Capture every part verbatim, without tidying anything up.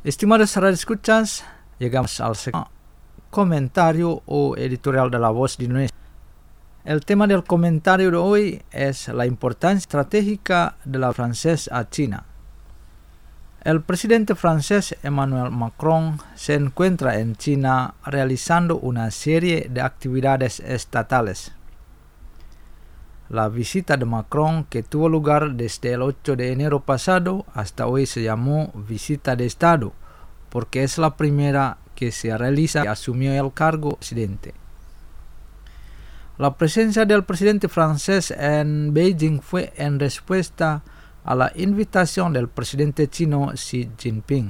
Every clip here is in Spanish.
Estimados radioescuchas, llegamos al segundo comentario o editorial de La Voz de Indonesia. El tema del comentario de hoy es la importancia estratégica de la francés a China. El presidente francés Emmanuel Macron se encuentra en China realizando una serie de actividades estatales. La visita de Macron, que tuvo lugar desde el ocho de enero pasado hasta hoy, se llamó visita de Estado, porque es la primera que se realiza y asumió el cargo de presidente. La presencia del presidente francés en Beijing fue en respuesta a la invitación del presidente chino Xi Jinping.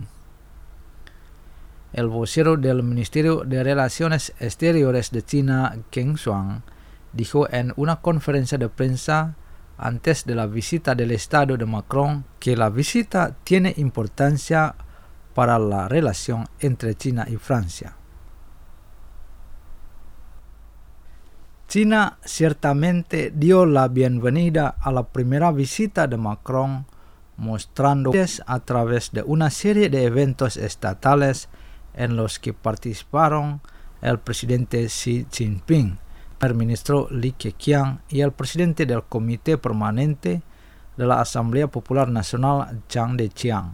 El vocero del Ministerio de Relaciones Exteriores de China, Geng Shuang, dijo en una conferencia de prensa antes de la visita del Estado de Macron que la visita tiene importancia para la relación entre China y Francia. China ciertamente dio la bienvenida a la primera visita de Macron, mostrando a través de una serie de eventos estatales en los que participaron el presidente Xi Jinping, el ministro Li Keqiang y el presidente del Comité Permanente de la Asamblea Popular Nacional, Zhang Deqiang.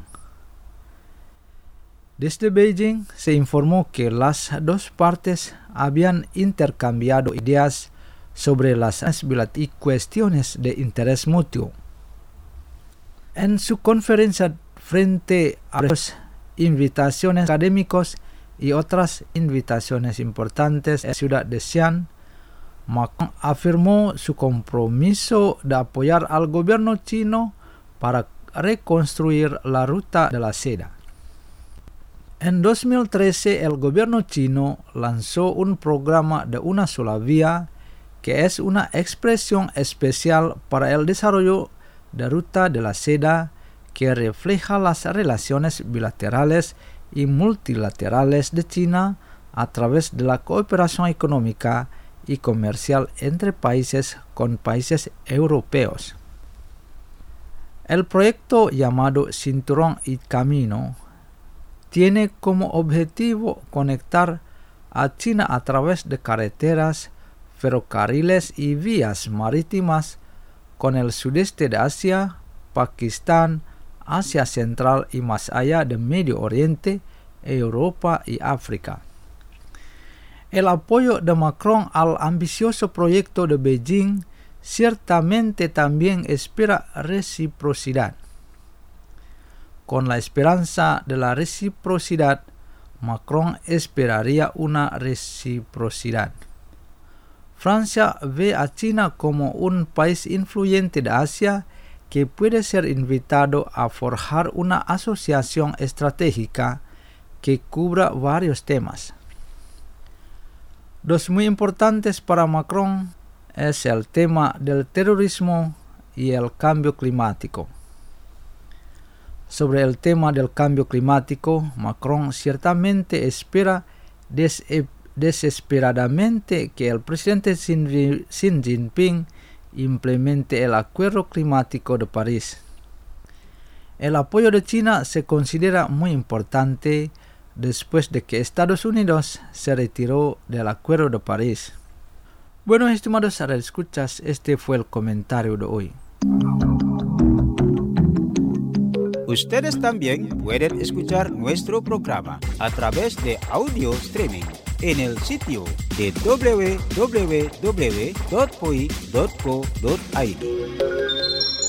Desde Beijing se informó que las dos partes habían intercambiado ideas sobre las y cuestiones de interés mutuo. En su conferencia frente a las invitaciones académicos y otras invitaciones importantes en la ciudad de Xi'an, Macron afirmó su compromiso de apoyar al gobierno chino para reconstruir la ruta de la seda. En dos mil trece, el gobierno chino lanzó un programa de una sola vía, que es una expresión especial para el desarrollo de ruta de la seda que refleja las relaciones bilaterales y multilaterales de China a través de la cooperación económica y comercial entre países con países europeos. El proyecto llamado Cinturón y Camino tiene como objetivo conectar a China a través de carreteras, ferrocarriles y vías marítimas con el sudeste de Asia, Pakistán, Asia Central y más allá de Medio Oriente, Europa y África. El apoyo de Macron al ambicioso proyecto de Beijing ciertamente también espera reciprocidad. Con la esperanza de la reciprocidad, Macron esperaría una reciprocidad. Francia ve a China como un país influyente de Asia que puede ser invitado a forjar una asociación estratégica que cubra varios temas. Dos muy importantes para Macron es el tema del terrorismo y el cambio climático. Sobre el tema del cambio climático, Macron ciertamente espera des- desesperadamente que el presidente Xi Jinping implemente el Acuerdo Climático de París. El apoyo de China se considera muy importante después de que Estados Unidos se retiró del Acuerdo de París. Bueno, estimados radioescuchas, este fue el comentario de hoy. Ustedes también pueden escuchar nuestro programa a través de audio streaming en el sitio de doble u doble u doble u punto poi punto co punto i d.